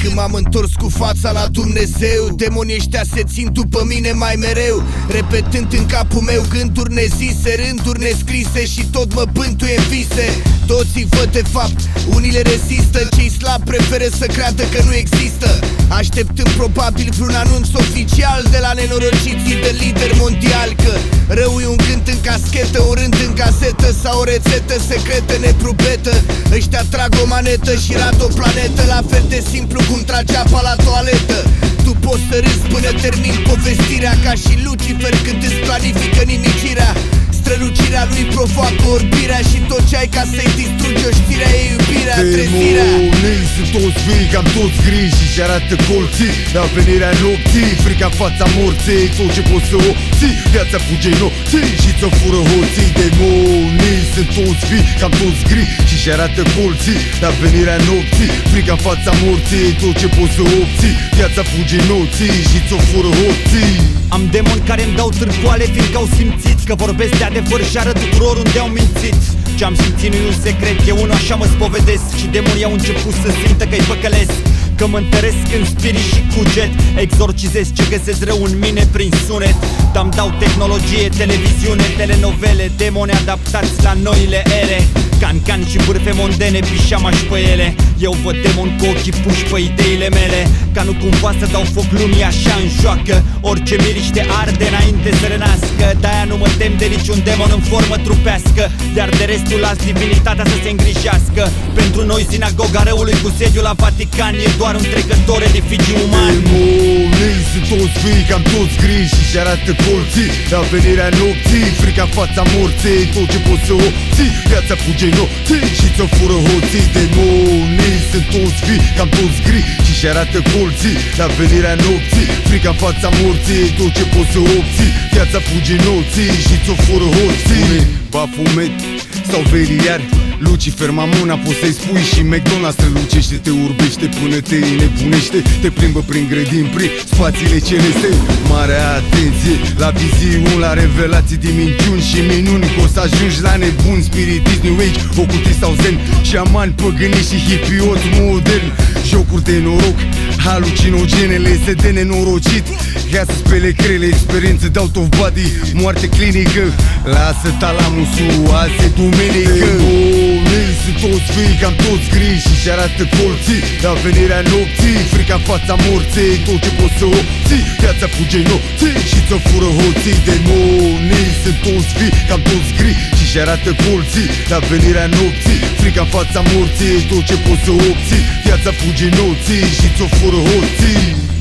când m-am întors cu fața la Dumnezeu. Demonii ăștia se țin după mine mai mereu, repetând în capul meu gânduri nezise, rânduri nescrise și tot mă bântuie în vise. Toți văd de fapt, unii le rezistă, cei slabi preferă să creadă că nu există, așteptând probabil vreun anunț oficial de la nenorociții de lider mondial, că rău e un gând în caschetă, un rând în gazetă sau o rețetă secretă neprubetă. Ăștia trag o manetă și rad o planetă, la fel de simplu cum trage apa la toaletă. Tu poți să râzi până termin povestirea, ca și Lucifer când îți planifică nimicirea. Strălucirea lui provoacă orbirea și tot ce ai ca să-i distrugi o știrea e iubirea, trezirea. Demonii sunt toți vii, cam toți griji și arată colții, dar venirea nopții, frica în fața morții, tot ce poți să obții, viața fuge nopții și ți-o fură hoții. Demonii sunt toți vii, cam toți griji și arată colții, dar venirea nopții, frica în fața morții, tot ce poți să obții, viața fuge nopții și ți-o fură hoții. Am demoni care îmi dau târcoale fiindcă au simțit că vorbesc de adevăr și arăt tuturor unde au mințit. Ce-am simțit nu-i un secret, eu unul așa mă spovedesc și demonii au început să simtă că-i păcălesc, că mă întăresc în spirit și cuget, exorcizez ce găsesc rău în mine prin sunet. Dar-mi dau tehnologie, televiziune, telenovele, demoni adaptați la noile ere, can și bârfe mondene, pișama și pe ele. Eu văd demon cu ochii puși pe ideile mele, ca nu cumva să dau foc lumii așa în joacă. Orice miriște arde înainte să renască, de-aia nu mă tem de niciun demon în formă trupească, iar de restul las divinitatea să se îngrijească. Pentru noi sinagoga răului cu sediul la Vatican e doar un trecător edificiu uman. Demonii sunt toți vii, cam toți griji și arată colții, dar venirea nopții, frica în fața morții, tot ce poți să obții, viața fuge nopții și ți-o fură hoții. Demonii sunt toți vii, cam toți griji și arată colții, dar venirea nopții, frica în fața morții, tot ce poți să obții, viața fuge nopții și ți-o fură hoții. Bafomet sau Veliar, Lucifer, Mamona, poți să-i spui și McDonald's strălucește, te urbește până te nebunește, te plimbă prin grădini, prin spațiile celeste. Mare atenție la viziuni, la revelații din minciuni și minuni, că o să ajungi la nebuni, spiritist, New Age, ocultist sau zen, șamani, păgâni și hipioți modern. Jocuri de noroc, halucinogene, LSD nenorocit, ia să spele crele, experiență de out of body, moarte clinică, lasă talamusul, azi e duminică. Demonii sunt toți vii, cam toți griji și arată colții, dar venirea nopții, frica în fața morții, tot ce poți să obții, viața fuge nopții și ți-o fură hoții. Demonii sunt toți vii, cam toți griji și arată colții, dar venirea nopții, frica în fața morții, tot ce poți să obții, viața fuge nopții și ți-o fură hoții.